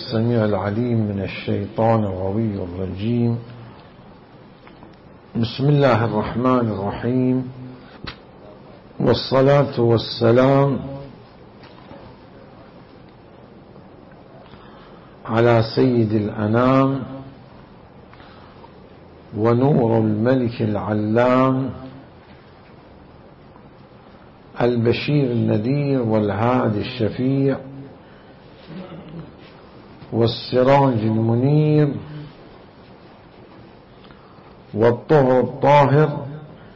السميع العليم من الشيطان الغوي الرجيم. بسم الله الرحمن الرحيم، والصلاة والسلام على سيد الأنام ونور الملك العلام البشير النذير والهادي الشفيع والسراج المنير والطهر الطاهر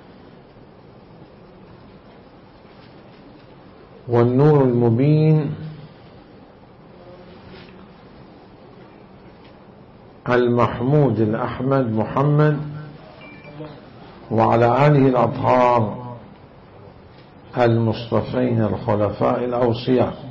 والنور المبين المحمود الأحمد محمد وعلى آله الأطهار المصطفين الخلفاء الأوصياء.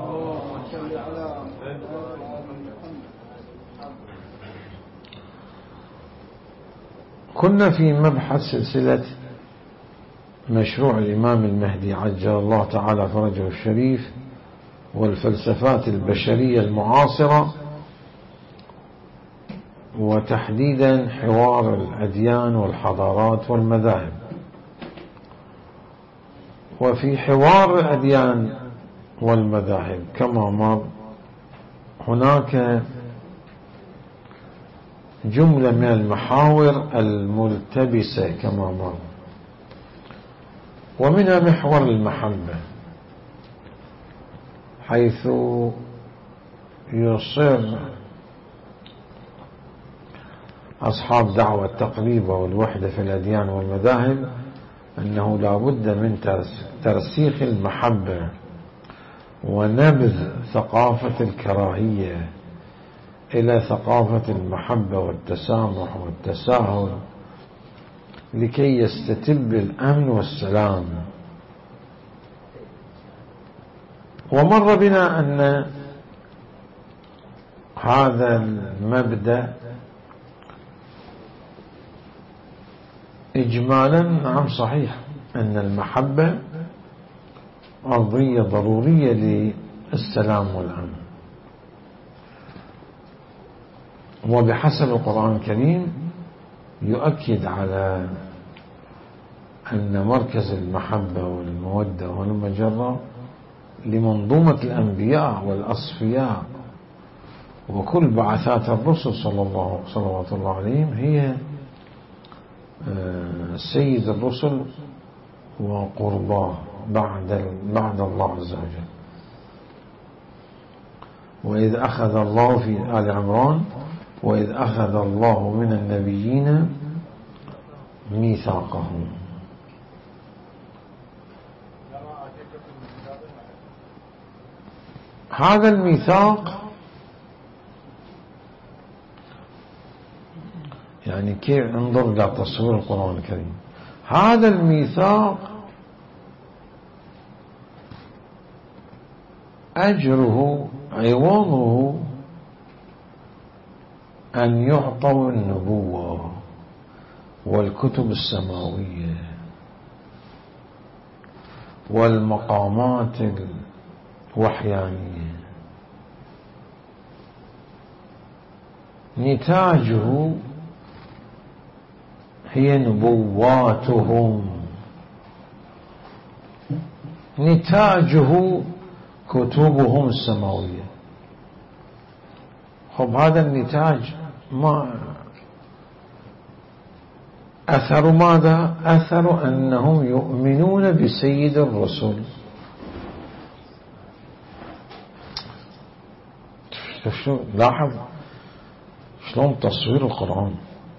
كنا في مبحث سلسلة مشروع الإمام المهدي عجل الله تعالى فرجه الشريف والفلسفات البشرية المعاصرة، وتحديدا حوار الأديان والحضارات والمذاهب. وفي حوار الأديان والمذاهب كما مر هناك جملة من المحاور الملتبسة كما مر، ومنها محور المحبة، حيث يصر أصحاب دعوة التقريب والوحدة في الأديان والمذاهب أنه لا بد من ترسيخ المحبة ونبذ ثقافة الكراهية إلى ثقافة المحبة والتسامح والتساهل لكي يستتب الأمن والسلام. ومر بنا أن هذا المبدأ إجمالا نعم صحيح، أن المحبة أرضية ضرورية للسلام والأمن، وبحسب القرآن الكريم يؤكد على أن مركز المحبة والمودة والمجرة لمنظومة الأنبياء والأصفياء وكل بعثات الرسل صلوات الله عليهم هي سيد الرسل وقرباه بعد الله عز وجل. وإذ أخذ الله في آل عمران وإذ أخذ الله من النبيين ميثاقهم. هذا الميثاق يعني كيف انظر إلى تصوير القرآن الكريم، هذا الميثاق أجره عوضه أن يعطوا النبوة والكتب السماوية والمقامات الوحيانية، نتاجه هي نبواتهم، نتاجه كتبهم السماوية. خب هذا النتاج ما أثر ماذا؟ أثر أنهم يؤمنون بسيد الرسل. لاحظ شلون تصوير القرآن،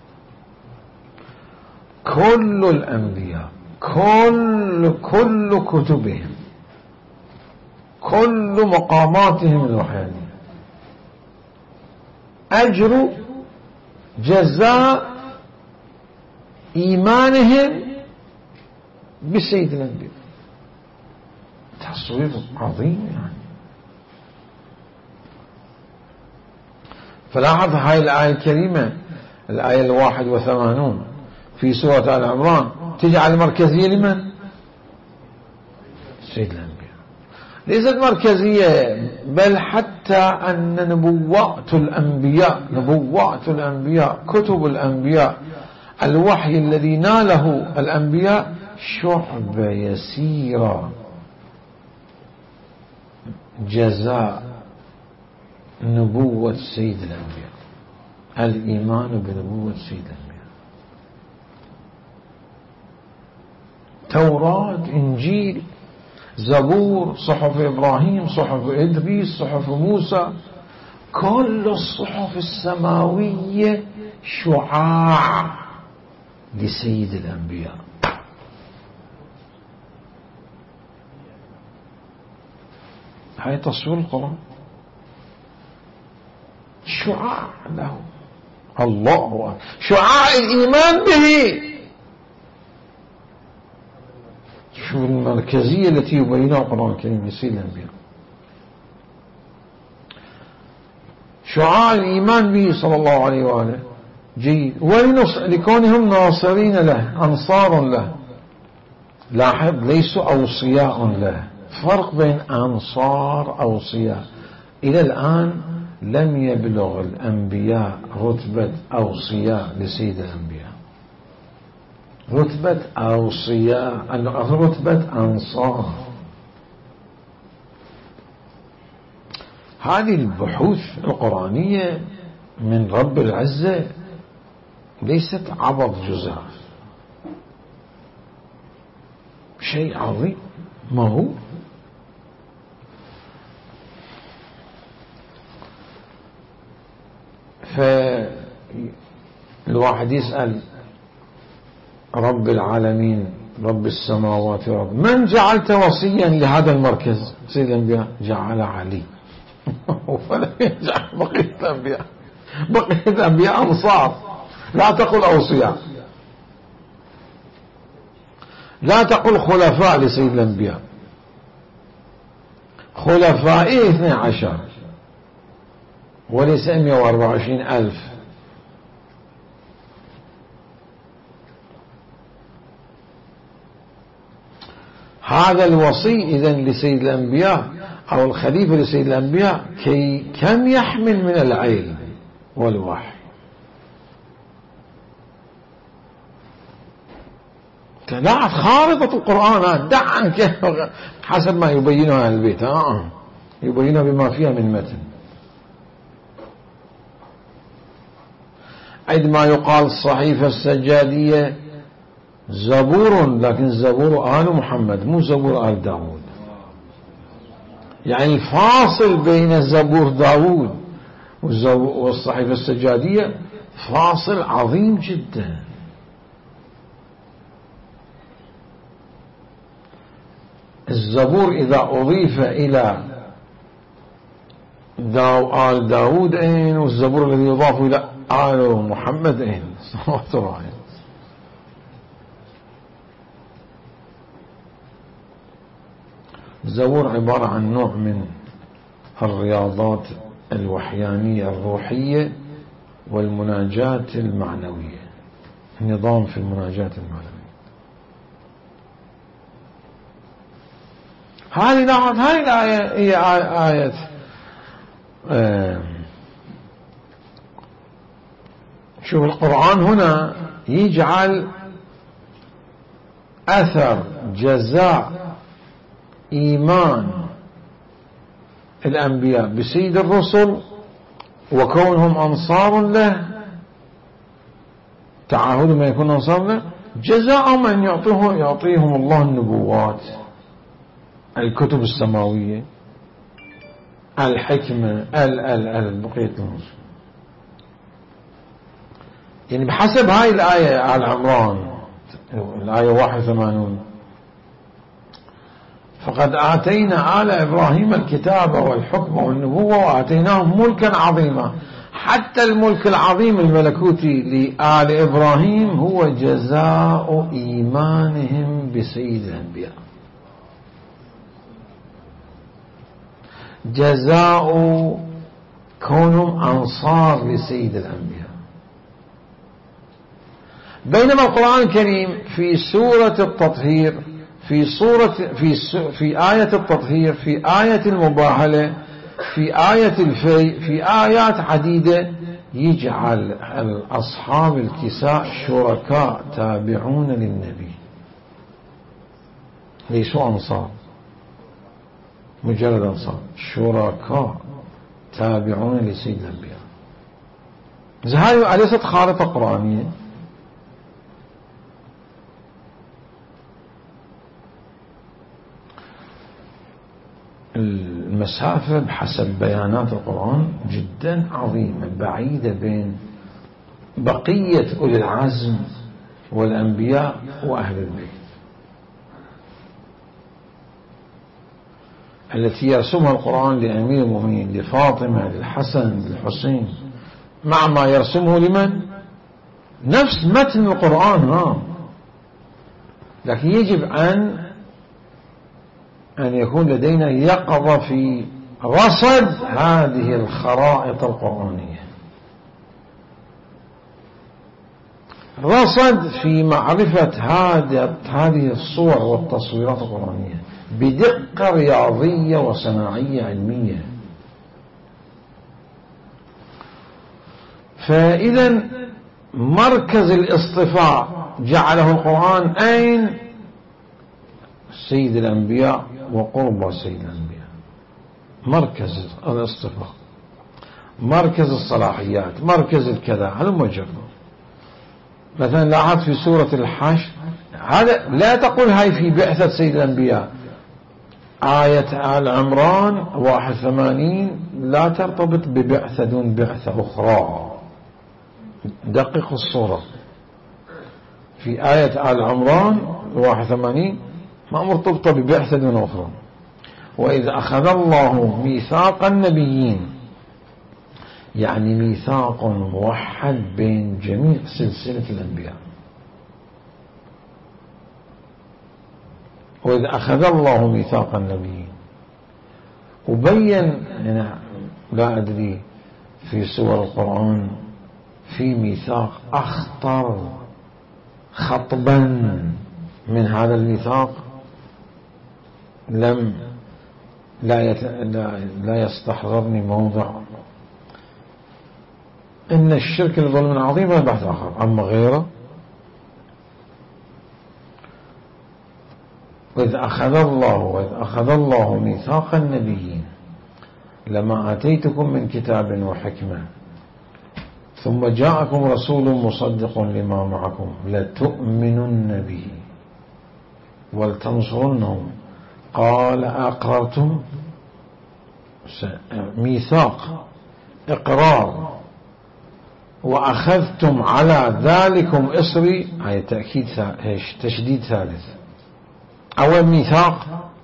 كل الأنبياء كل كتبهم كل مقاماتهم الوحيانية أجر جزاء إيمانهم بسيد الأنبياء. تصوير عظيم يعني. فلاحظ هاي الآية الكريمة، الآية 81 في سورة آل عمران، تجعل المركزية لمن؟ سيد الأنبياء. ليست مركزية، بل حتى حتى أن نبوات الأنبياء كتب الأنبياء الوحي الذي ناله الأنبياء شعبة يسيرة جزاء نبوة سيد الأنبياء، الإيمان بنبوة سيد الأنبياء. توراة، إنجيل، زبور، صحف إبراهيم، صحف إدريس، صحف موسى، كل الصحف السماوية شعاع لسيد الأنبياء. هاي تصوير القرآن، شعاع له، الله شعاع الإيمان به. شوف المركزية التي يبينها القرآن الكريم لسيد الأنبياء، شعاع الإيمان به صلى الله عليه وآله. جيد. ولكونهم ناصرين له، أنصار له. لاحظ، ليسوا أوصياء له، فرق بين أنصار أوصياء. إلى الآن لم يبلغ الأنبياء رتبة أوصياء لسيد الأنبياء، رتبة أوصياء، رتبة أنصار. هذه البحوث القرآنية من رب العزة ليست عبط جزاف، شيء عظيم. ما هو فالواحد يسأل رب العالمين، رب السماوات والأرض، من جعلت وصيا لهذا المركز؟ سيد الأنبياء جعل علي ولم يجعل بقية الأنبياء. بقية الأنبياء أنصار، لا تقل أوصياء، لا تقل خلفاء لسيد الأنبياء، خلفائه 12 وليس 124,000. هذا الوصي إذن لسيد الأنبياء أو الخليفة لسيد الأنبياء كم يحمل من العلم والوحي. لا خارطة القرآن دع عنك حسب ما يبينها أهل البيت، يبينها بما فيها من متن. عندما يقال الصحيفة السجادية زبور، لكن زبور آل محمد مو زبور آل داود. يعني الفاصل بين زبور داود والصحيفة السجادية فاصل عظيم جدا. الزبور إذا أضيف إلى آل داود أين، والزبور الذي يضاف إلى آل محمد أين، صلوات الله عليه. الزبور عبارة عن نوع من الرياضات الوحيانية الروحية والمناجاة المعنوية، نظام في المناجاة المعنوية. هذه الآية هي آية شوف القرآن هنا يجعل أثر جزاء إيمان الأنبياء بسيد الرسل وكونهم أنصار له، تعاهد ما يكون أنصار له، جزاء من يعطيهم الله النبوات، الكتب السماوية، الحكمة، بقية النصوص. يعني بحسب هاي الآية آل عمران الآية 81، فقد آتينا آل إبراهيم الكتاب والحكم والنبوة وآتيناهم ملكا عظيما. حتى الملك العظيم الملكوتي لآل إبراهيم هو جزاء إيمانهم بسيد الأنبياء، جزاء كونهم أنصار لسيد الأنبياء. بينما القرآن الكريم في سورة التطهير، في آية التطهير، في آية المباهلة، في آية الفي في آيات عديدة يجعل أصحاب الكساء شركاء تابعون للنبي، ليسوا أنصار مجرد أنصار، شركاء تابعون لسيد الأنبياء. هذه أليست خارطة قرآنية؟ المسافة بحسب بيانات القرآن جدا عظيمة، بعيدة بين بقية أولي العزم والأنبياء وأهل البيت، التي يرسمها القرآن لأمير المؤمنين، لفاطمة، للحسن، للحسين، مع ما يرسمه لمن؟ نفس متن القرآن، لكن يجب أن يكون لدينا يقظة في رصد هذه الخرائط القرآنية، رصد في معرفة هذه الصور والتصويرات القرآنية بدقة رياضية وصناعية علمية. فإذا مركز الاصطفاء جعله القرآن أين؟ سيد الأنبياء وقرب سيد الأنبياء، مركز الاصطفاء، مركز الصلاحيات، مركز الكذا. هل مجرد مثلا لاحظ في سورة الحشر، هذا لا تقول هاي في بعثة سيد الأنبياء. آية آل عمران 81 لا ترتبط ببعثة دون بعثة أخرى. دقق الصورة، في آية آل عمران 81 ما مرتبطة ببعثة دون أخرى. وإذ أخذ الله ميثاق النبيين، يعني ميثاق موحد بين جميع سلسلة الأنبياء. وإذ أخذ الله ميثاق النبيين، وبين هنا لا أدري في سور القرآن في ميثاق أخطر خطبا من هذا الميثاق لا يستحضرني موضع. إن الشرك لظلم عظيم، هذا بحث آخر. أما غيره، وإذ أخذ الله ميثاق النبيين لما آتيتكم من كتاب وحكمة ثم جاءكم رسول مصدق لما معكم لتؤمنن به ولتنصرنه قال أقررتم، ميثاق إقرار، وأخذتم على ذلكم إصري، هي تأكيد تشديد ثالث. أول ميثاق،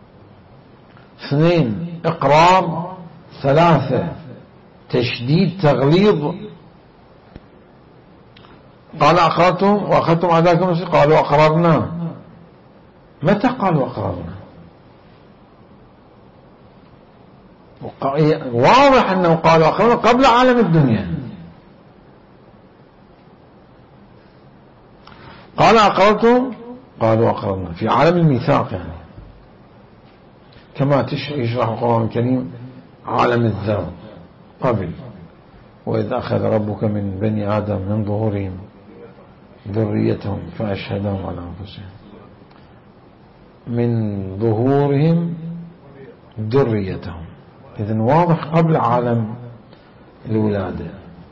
2 إقرار، 3 تشديد تغليظ. قال أقررتم وأخذتم على ذلكم إصري قالوا أقررنا. متى قالوا أقررنا؟ واضح أنه قالوا أقررنا قبل عالم الدنيا. قال أقررتم قالوا أقررنا في عالم الميثاق، يعني كما يشرح القرآن الكريم عالم الذر قبل. وإذ أخذ ربك من بني آدم من ظهورهم ذريتهم فأشهدهم على أنفسهم، من ظهورهم ذريتهم، إذن واضح قبل عالم الولادة.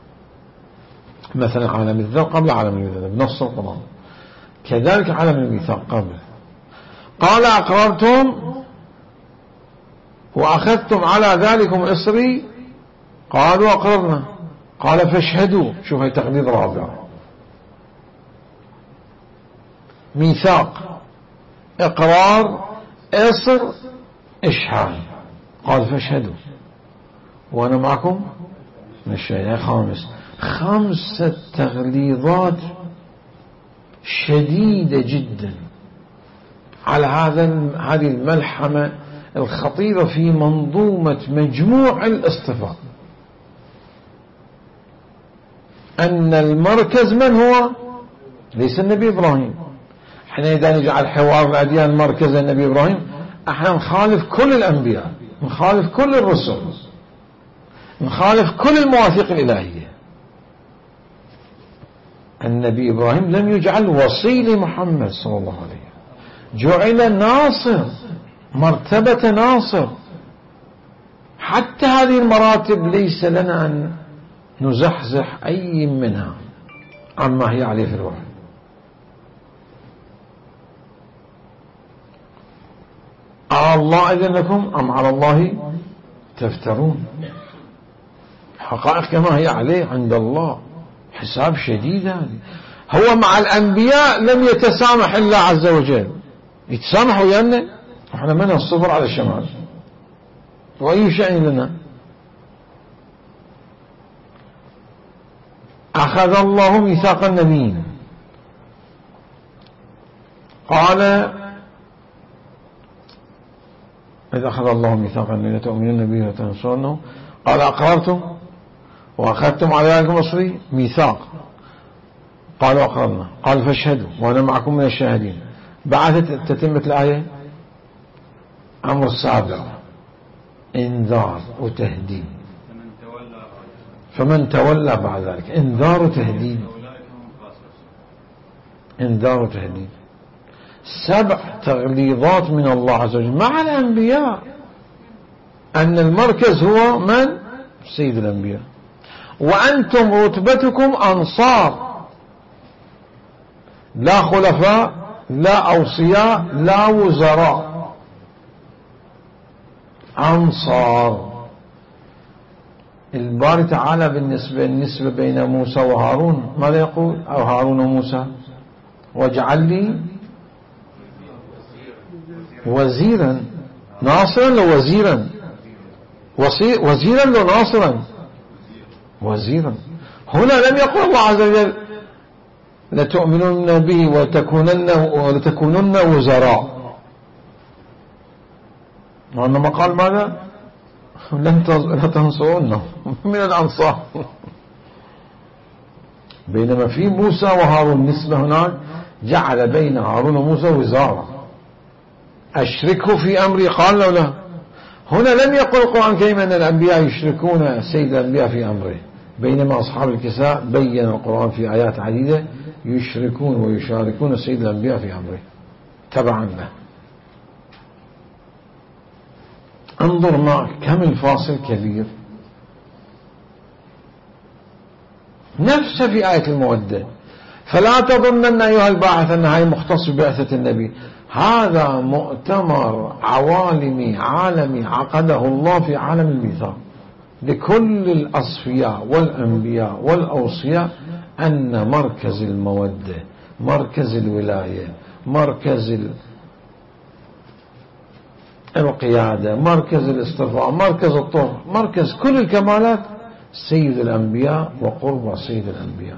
مثلا عالم الذر قبل عالم الولادة بنص القرآن، كذلك عالم الميثاق قبل. قال أقررتم وأخذتم على ذلكم إصري قالوا أقررنا قال فاشهدوا. شوف هي تقدير رابع، ميثاق، إقرار، إصر، إشهاد، قال فاشهدوا وأنا معكم من الشهداء. خامس، 5 تغليظات شديدة جدا على هذه الملحمة الخطيرة في منظومة مجموع الاصطفاء. أن المركز من هو؟ ليس النبي إبراهيم. احنا إذا نجعل حوار الأديان مركز النبي إبراهيم، احنا نخالف كل الأنبياء، نخالف كل الرسل. نخالف كل المواثيق الإلهية. النبي إبراهيم لم يجعل وصي لمحمد صلى الله عليه وسلم، جعل ناصر، مرتبة ناصر. حتى هذه المراتب ليس لنا أن نزحزح أي منها عما هي عليه في الوحي. الله أذن لكم أم على الله تفترون؟ حقائق كما هي عليه عند الله، حساب شديد. هذا هو مع الأنبياء لم يتسامح إلا عز وجل، يتسامح ويانا احنا من الصبر على الشمال، وأي شيء لنا. أخذ الله ميثاق النبيين، قال إذا أخذ الله ميثاق النبيين لتؤمنون به وتنصرونه، قال أقررتم وأخذتم على ذلك مصري ميثاق، قالوا أقررنا، قال فاشهدوا وأنا معكم من الشاهدين. بعد تتمة الآية أمر السابع، إنذار وتهديد. فمن تولى بعد ذلك، إنذار وتهديد، إنذار وتهديد. 7 تغليظات من الله عز وجل مع الأنبياء، أن المركز هو من؟ سيد الأنبياء. وأنتم رتبتكم أنصار، لا خلفاء لا أوصياء لا وزراء، أنصار. الباري تعالى بالنسبة بين موسى وهارون ماذا يقول؟ أو هارون وموسى، واجعل لي وزيرا، ناصرا لو وزيرا، وزيرا لو ناصرا، وزيرا. هنا لم يقل الله عز وجل لتؤمنن به ولتكونن وزراء، وإنما قال ماذا؟ لا تنصرونه من الأنصار. بينما في موسى وهارون نسبة هناك، جعل بين هارون وموسى وزارة، أشركه في أمري، قال له لا. هنا لم يقل القرآن الكريم أن الأنبياء يشركون سيد الأنبياء في أمره، بينما أصحاب الكساء بين القرآن في آيات عديدة يشركون ويشاركون سيد الأنبياء في أمره تبعا له. انظر معك كم الفاصل كبير. نفس في آية المودة، فلا تظنن أيها الباحث أن هذا مختص ببعثة النبي، هذا مؤتمر عالمي عقده الله في عالم الميثاق لكل الأصفياء والأنبياء والأوصياء، أن مركز المودة، مركز الولاية، مركز القيادة، مركز الاصطفاء، مركز الطهر، مركز كل الكمالات سيد الأنبياء وقرب سيد الأنبياء.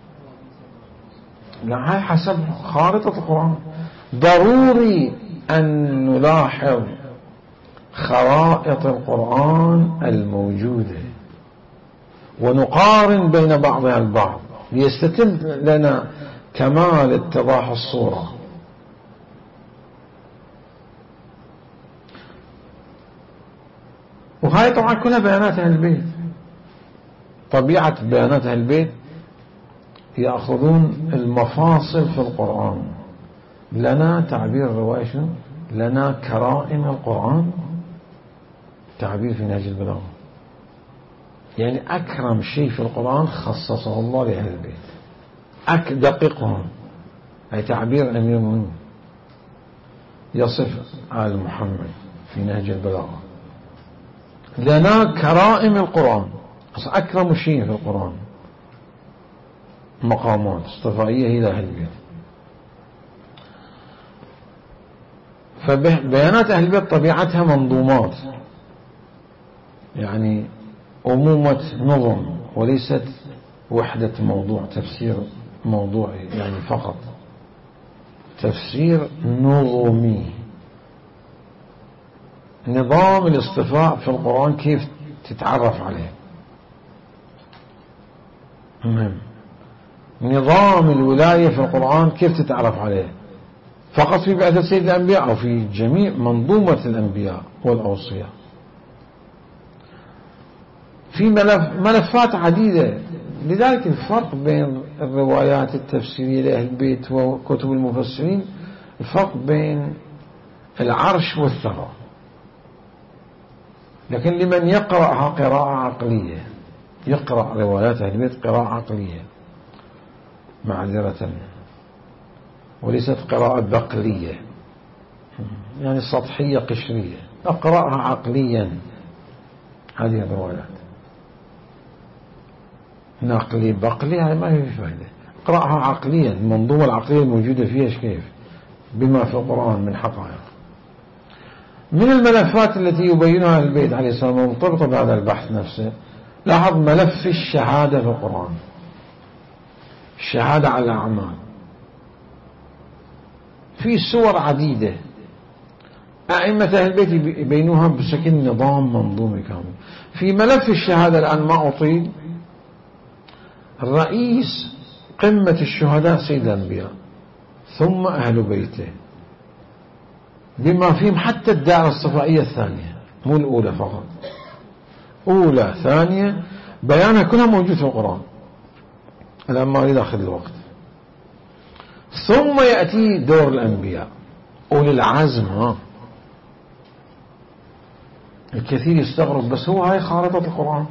يعني هاي حسب خارطة القرآن. ضروري أن نلاحظ خرائط القرآن الموجودة ونقارن بين بعضها البعض ليستتم لنا كمال اتضاح الصورة. وهاي طبعا كلها بيانات أهل البيت. طبيعة بيانات أهل البيت يأخذون المفاصل في القرآن. لنا تعبير الرواية شنو؟ لنا كرائم القرآن، تعبير في نهج البلاغة، يعني أكرم شيء في القرآن خصصه الله لأهل البيت، دقيقهم، أي تعبير أمير المؤمنين يصف آل محمد في نهج البلاغة. لنا كرائم القرآن، أكرم شيء في القرآن، مقامات اصطفائية إلى أهل البيت. فبيانات أهل البيت طبيعتها منظومات، يعني أمومة نظم وليست وحدة موضوع، تفسير موضوعي يعني فقط، تفسير نظمي. نظام الاصطفاء في القرآن كيف تتعرف عليه مهم. نظام الولاية في القرآن كيف تتعرف عليه، فقط في بعثة سيد الأنبياء أو في جميع منظومة الأنبياء والأوصياء. في ملفات عديدة. لذلك الفرق بين الروايات التفسيرية لأهل البيت وكتب المفسرين الفرق بين العرش والثرى. لكن لمن يقرأها قراءة عقلية، يقرأ روايات أهل البيت قراءة عقلية معذرة، وليست قراءة بقلية يعني سطحية قشرية، أقرأها عقليا. هذه الروايات نقلي بقلي هاي ما هي فائدة. اقرأها عقليا، المنظومة العقلية الموجودة فيها كيف بما في القرآن من حقائق. من الملفات التي يبينها البيت عليه السلام مرتبطة بهذا البحث نفسه، لاحظ ملف الشهادة في القرآن، الشهادة على الأعمال في صور عديدة. أئمة أهل البيت يبينوها بشكل نظام منظومي كامل. في ملف الشهادة الآن ما أطيل، الرئيس قمة الشهداء سيد الأنبياء ثم أهل بيته، بما فيهم حتى الدائرة الصفائية الثانية، مو الأولى فقط، أولى ثانية بيانها كلها موجود في القرآن. الآن ما أريد أخذ الوقت. ثم يأتي دور الأنبياء أولي العزم. الكثير يستغرب، بس هو هاي خارطة القرآن.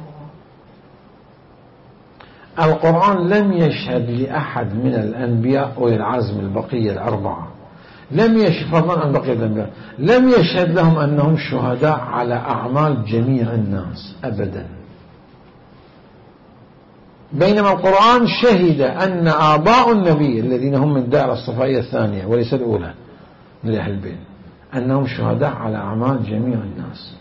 القرآن لم يشهد لأحد من الأنبياء أولي العزم البقية الأربعة، لم يشهد فضلا عن بقية الأنبياء، لم يشهد لهم أنهم شهداء على أعمال جميع الناس أبدا. بينما القرآن شهد أن آباء النبي الذين هم من الدائرة الصفائية الثانية وليس الأولى من أهل البيت أنهم شهداء على أعمال جميع الناس.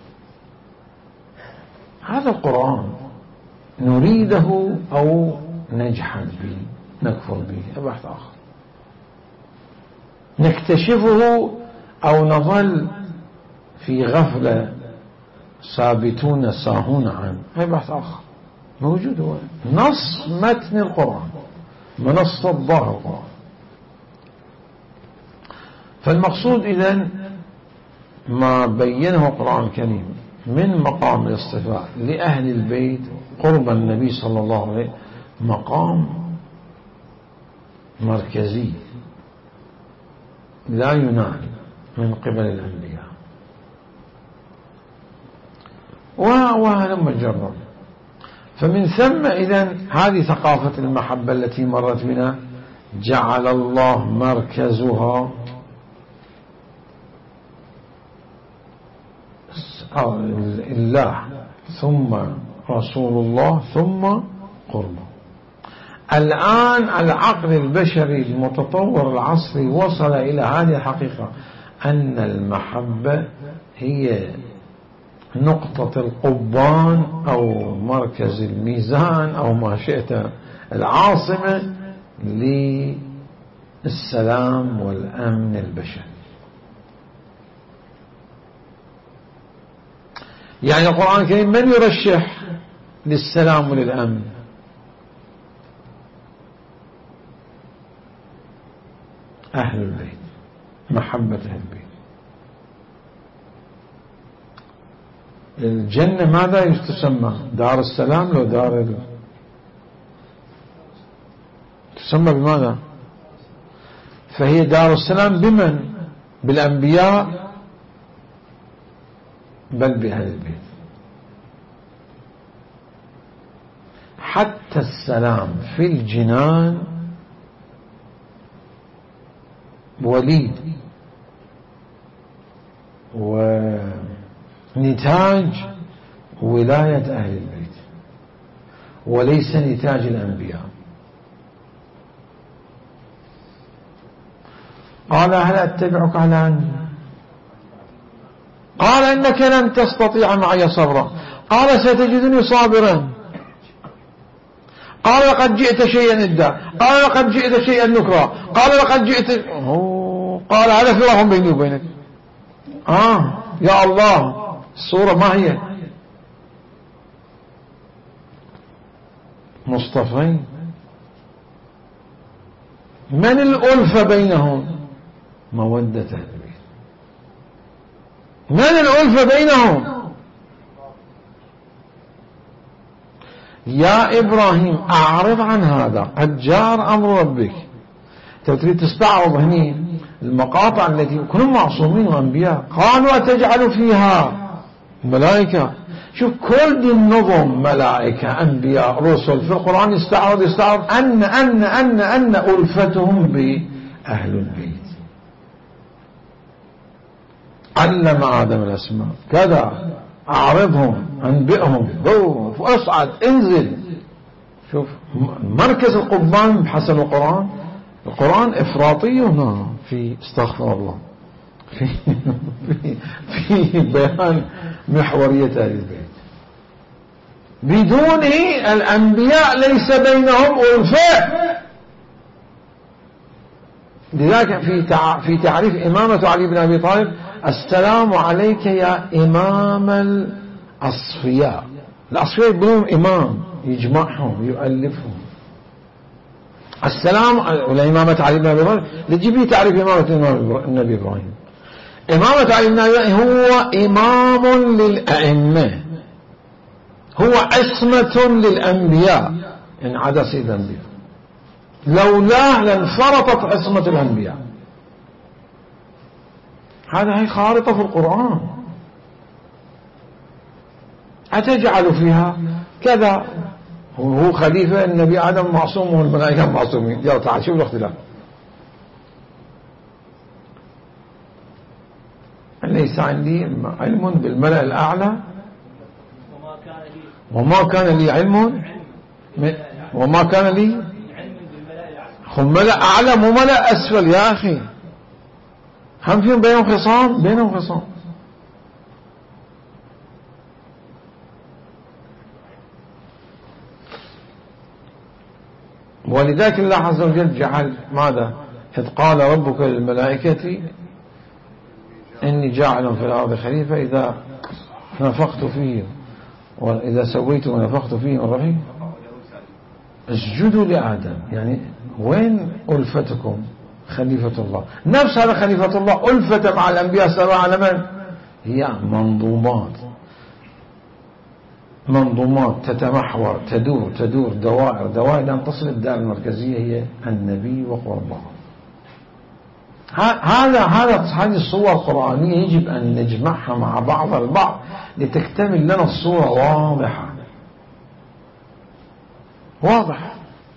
هذا القرآن نريده أو نجحد به، نكفر به، بحث آخر. نكتشفه أو نظل في غفلة ثابتون ساهون عنه، هذا بحث آخر. موجود هو نص متن القرآن، منصة ظاهر القرآن. فالمقصود إذن ما بينه القرآن الكريم من مقام الاصطفاء لأهل البيت قرب النبي صلى الله عليه وسلم، مقام مركزي لا ينال من قبل الأنبياء. وهلم جرا. فمن ثم إذن هذه ثقافة المحبة التي مرت بنا، جعل الله مركزها الله ثم رسول الله ثم قربه. الآن العقل البشري المتطور العصري وصل إلى هذه الحقيقة، أن المحبة هي نقطة القضبان أو مركز الميزان أو ما شئت، العاصمة للسلام والأمن البشري. يعني القرآن الكريم من يرشح للسلام وللأمن؟ أهل البيت، محبة أهل البيت. الجنة ماذا تسمى؟ دار السلام لو تسمى بماذا؟ فهي دار السلام بمن؟ بالأنبياء بل بأهل البيت. حتى السلام في الجنان وليد ونتاج ولاية أهل البيت وليس نتاج الأنبياء. قال هل أتبعك على أن، قال إنك لن تستطيع معي صبرا، قال ستجدني صابرا، قال لقد جئت شيئا إدا، قال لقد جئت شيئا نكرا، قال لقد جئت، قال هذا فراق بيني وبينك. يا الله، الصورة ما هي؟ مصطفين. من الألفة بينهم؟ مودة أهل البيت. من الألفة بينهم؟ يا إبراهيم أعرض عن هذا قد جار أمر ربك. تريد تستعرض هني المقاطع التي كلهم معصومين وأنبياء. قالوا أتجعل فيها ملائكة. شوف كل النظم ملائكة أنبياء رسل في القرآن يستعرض أن ألفتهم بأهل البيت. علم آدم الأسماء كذا، أعرضهم أنبئهم اصعد انزل. شوف مركز القضبان بحسب القرآن إفراطي هنا في استغفر الله في بيان محورية أهل البيت. بدونه الأنبياء ليس بينهم ألفة. لذلك في تعريف إمامة علي بن أبي طالب: السلام عليك يا إمام الأصفياء. الأصفياء يبنون إمام يجمعهم يؤلفهم. السلام والإمامة علي بن أبي طالب لتجيبي تعريف إمامة النبي إبراهيم. إمامة علي بن أبي طالب هو إمام للأئمة، هو عصمة للأنبياء إن عدا سيد الأنبياء، لولاه لانفرطت عصمة الأنبياء. هي خارطة في القرآن. أتجعل فيها كذا، هو خليفة النبي آدم معصوم والملائكة معصومين. يلا تعال شوف الاختلاف. ليس عندي علم بالملأ الأعلى وما كان لي علم وما كان لي ملأ أعلى مو ملأ أسفل يا أخي. هم فيهم بينهم خصام. ولذلك الله عز وجل جعل ماذا؟ إذ قال ربك للملائكة إني جاعل في الأرض خليفة إذا نفخت فيه وإذا سويت ونفخت فيه من روحي اسجدوا لآدم. يعني وين ألفتكم؟ خليفة الله نفس هذا خليفة الله ألفت مع الأنبياء سواء على من؟ هي منظومات تتمحور تدور دوائر لأن تصل الدائرة المركزية هي النبي وقربه. هذه الصور القرآنية يجب أن نجمعها مع بعض البعض لتكتمل لنا الصورة واضح.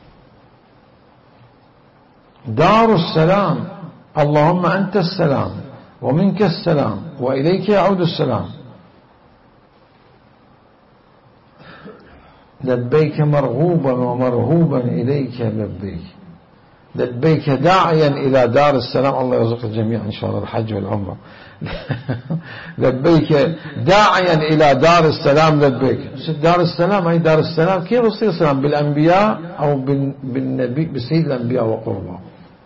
دار السلام، اللهم أنت السلام ومنك السلام وإليك يعود السلام. لبيك مرغوبا ومرهوبا إليك لبيك داعيا إلى دار السلام. الله يرزق الجميع إن شاء الله الحج والعمرة. لبيك داعيا إلى دار السلام. لبيك دار السلام. أي دار السلام كيف يصير السلام؟ بالأنبياء أو بالنبي بسيد الأنبياء وقربه.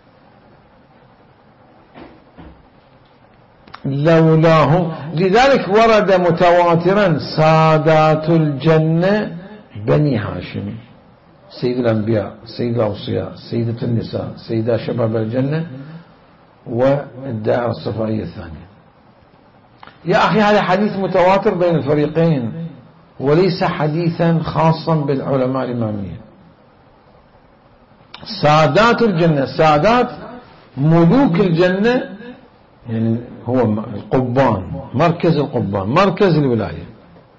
لولاه. لذلك ورد متواترا سادات الجنة بني هاشم، سيد الأنبياء، سيد الأوصياء، سيدة النساء، سيدة شباب الجنة، والدائرة الصفائية الثانية. يا أخي هذا حديث متواتر بين الفريقين وليس حديثا خاصا بالعلماء الإمامية. سادات الجنة، سادات ملوك الجنة، يعني هو القبان، مركز القبان، مركز الولاية.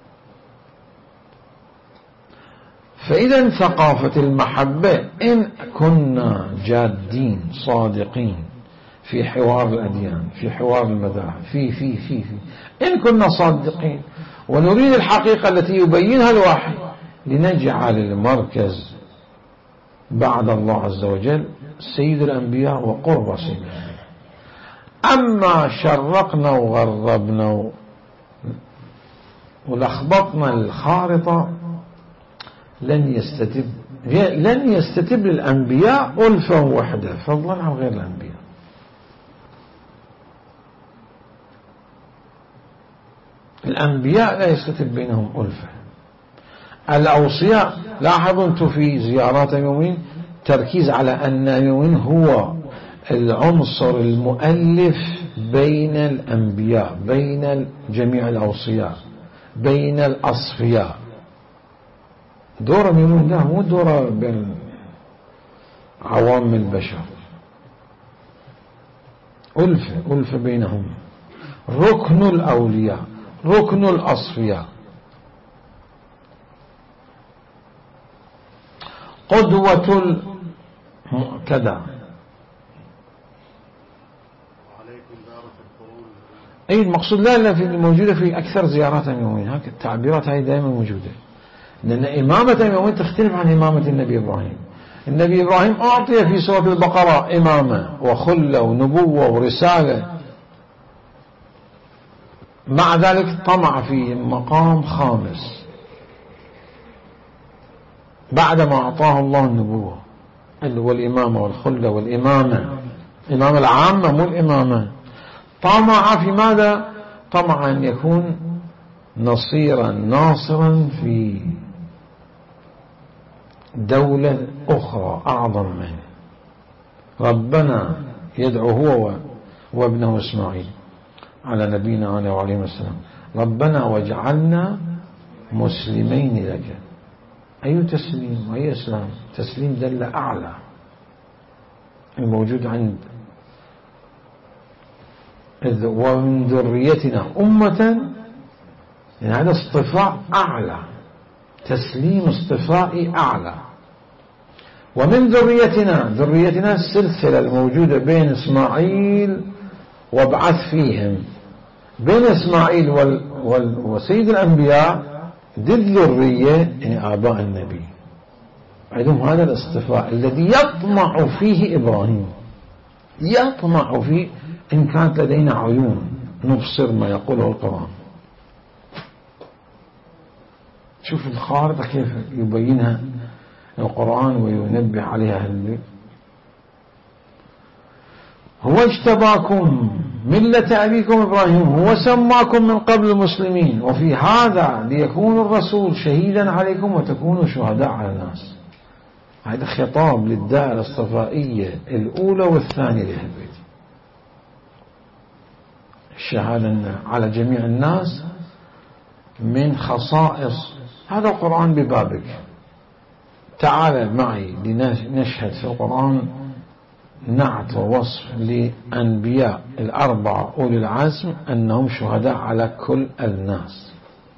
فإذا ثقافة المحبة إن كنا جادين صادقين في حوار الأديان، في حوار المذاهب، في إن كنا صادقين ونريد الحقيقة التي يبينها الوحي، لنجعل المركز بعد الله عز وجل سيد الأنبياء وقرب سيد الأنبياء. أما شرقنا وغربنا ولخبطنا الخارطة لن يستتب للأنبياء ألفة وحدة فضلا عن غير الأنبياء. الأنبياء لا يستتب بينهم ألفة. الأوصياء لاحظوا أنتم في زيارات يومين تركيز على أن يومين هو العنصر المؤلف بين الأنبياء، بين جميع الأوصياء، بين الأصفياء. دوره بيمون ده مو دوره بين عوام البشر، ألفة بينهم، ركن الأولياء، ركن الأصفياء، قدوة المقتدى. أي المقصود لا في موجودة في أكثر زيارات أميويين، هكذا التعبيرات هاي دائما موجودة، لأن إمامة أميويين تختلف عن إمامة النبي إبراهيم. النبي إبراهيم أعطي في سورة البقرة إمامة وخلة ونبوة ورسالة، مع ذلك طمع في مقام خامس بعدما أعطاه الله النبوة والإمامة والخلة والإمامة، الإمامة العامة مو الإمامة. طمع في ماذا؟ طمع أن يكون نصيرا ناصرا في دولة أخرى أعظم منه. ربنا يدعو هو وابنه إسماعيل على نبينا وعليه السلام، ربنا واجعلنا مسلمين لك. أي تسليم وأي إسلام؟ تسليم دل أعلى الموجود عند ومن ذريتنا أمة، يعني هذا اصطفاء أعلى، تسليم اصطفائي أعلى. ومن ذريتنا السلسلة الموجودة بين إسماعيل وابعث فيهم، بين إسماعيل وسيد الأنبياء ذي الذرية يعني آباء النبي، عندهم هذا الاصطفاء الذي يطمع فيه إبراهيم، يطمع فيه إن كانت لدينا عيون نبصر ما يقوله القرآن. شوف الخارطة كيف يبينها القرآن وينبه عليها أهل البيت. هو اجتباكم ملة أبيكم إبراهيم هو سماكم من قبل المسلمين وفي هذا ليكون الرسول شهيدا عليكم وتكونوا شهداء على الناس. هذا خطاب للدائرة الصفائية الأولى والثانية لأهل البيت، الشهادة على جميع الناس من خصائص هذا القرآن ببابك. تعال معي لنشهد في القرآن نعت ووصف لأنبياء الأربعة أولي العزم أنهم شهداء على كل الناس،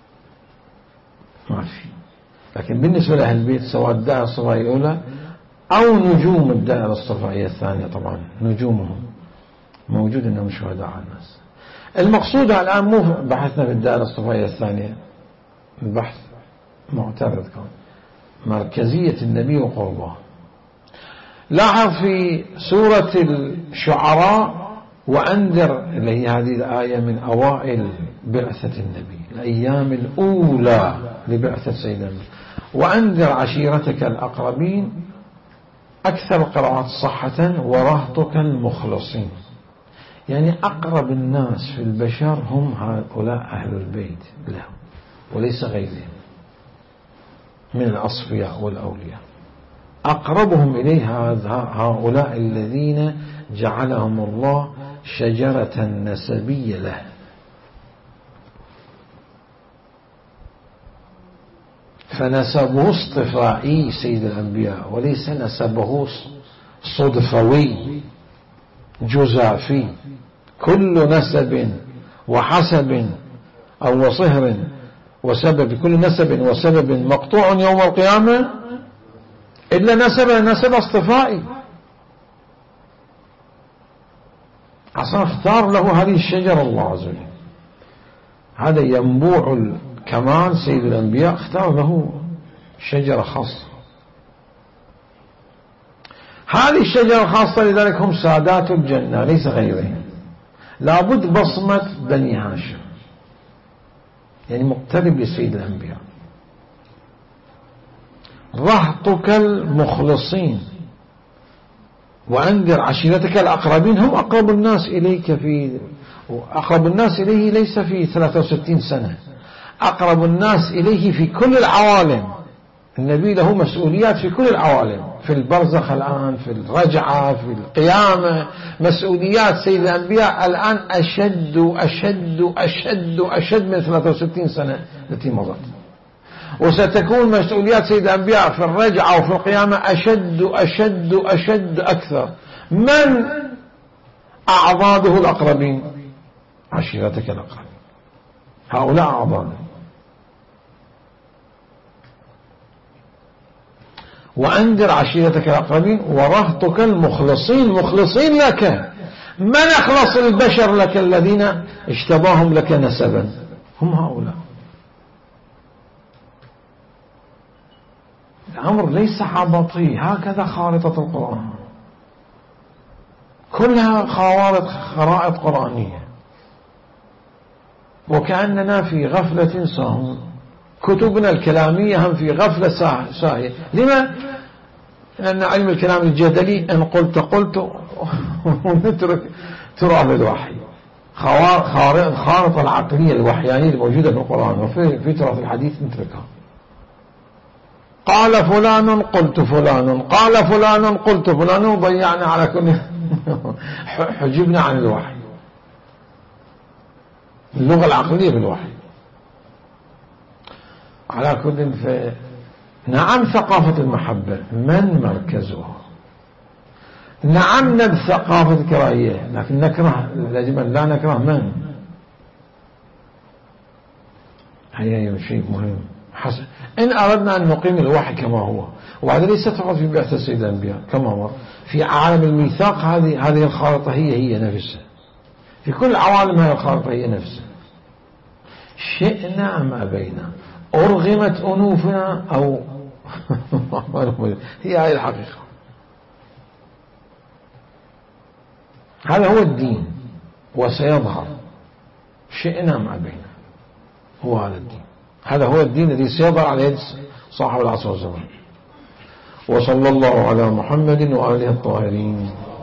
ما في. لكن بالنسبة لأهل البيت سواء الدائرة الصفائية الأولى أو نجوم الدائرة الصفائية الثانية، طبعا نجومهم موجود أنهم شهداء على الناس. المقصود الآن مو بحثنا في الدائرة الصفائية الثانية، البحث معترض كان مركزية النبي وقربه. لاحظ في سورة الشعراء وأنذر، اللي هي هذه الآية من أوائل بعثة النبي، الأيام الأولى لبعثة سيدنا النبي، وأنذر عشيرتك الأقربين، أكثر القراءات صحة ورهطك المخلصين. يعني أقرب الناس في البشر هم هؤلاء أهل البيت لهم وليس غيرهم من الأصفياء والأولياء. أقربهم إليه هؤلاء الذين جعلهم الله شجرة نسبية له. فنسبه اصطفائي سيد الأنبياء وليس نسبه صدفوي جزافي. كل نسب وحسب أو وصهر وسبب، كل نسب وسبب مقطوع يوم القيامة إلا نسب اصطفائي، عشان اختار له هذه الشجرة الله عز وجل. هذا ينبوع الكمال سيد الأنبياء، اختار له شجرة خاصة. هذه الشجرة الخاصة لذلك هم سادات الجنة ليس غيرهم. لابد بصمة بني هاشم، يعني مقترب لسيد الأنبياء. رهطك المخلصين وأنذر عشيرتك الأقربين، هم أقرب الناس إليك، في أقرب الناس إليه ليس في 63 سنة، أقرب الناس إليه في كل العوالم. النبي له مسؤوليات في كل العوالم، في البرزخ الآن، في الرجعة، في القيامة، مسؤوليات سيد الأنبياء الآن أشد أشد أشد أشد من 63 سنة التي مضت. وستكون مسؤوليات سيد الأنبياء في الرجعة وفي القيامة أشد أشد أشد أكثر. من أعضاده الأقربين؟ عشيرتك الأقربين، هؤلاء أعضاده. وأنذر عشيرتك الأقربين ورهطك المخلصين، مخلصين لك. من أخلص البشر لك الذين اجتباهم لك نسبا؟ هم هؤلاء. الأمر ليس عبطي، هكذا خارطة القرآن، كلها خرائط قرآنية. وكأننا في غفلة ساهون، كتبنا الكلامية هم في غفلة ساهية. لما؟ لأن علم الكلام الجدلي إن قلت قلت ونترك تراب الوحي. خارطة العقلية الوحيانية الموجودة في القرآن وفي تراث الحديث نتركها. قال فلان قلت فلان، قال فلان قلت فلان، وضيعنا على كل حجبنا عن الوحي، اللغة العقلية بالوحي. على كل نعم ثقافة المحبة من مركزها؟ نعم ثقافة الكراهية، لكن نكره، يجب أن لا نكره من؟ هي شيء مهم. إن أردنا أن نقيم الوحي كما هو، وهذا ليس فقط في بعثة سيد الأنبياء، كما هو في عالم الميثاق، هذه الخارطة هي نفسها، في كل عوالم هذه الخارطة هي نفسها. شئنا أم أبينا، أرغمت أنوفنا أو هي الحقيقة. هذا هو الدين وسيظهر، شئنا أم أبينا، هو هذا الدين، هذا هو الدين الذي سيظهر على يد صاحب العصر والزمان. وصلى الله على محمد وآله الطاهرين.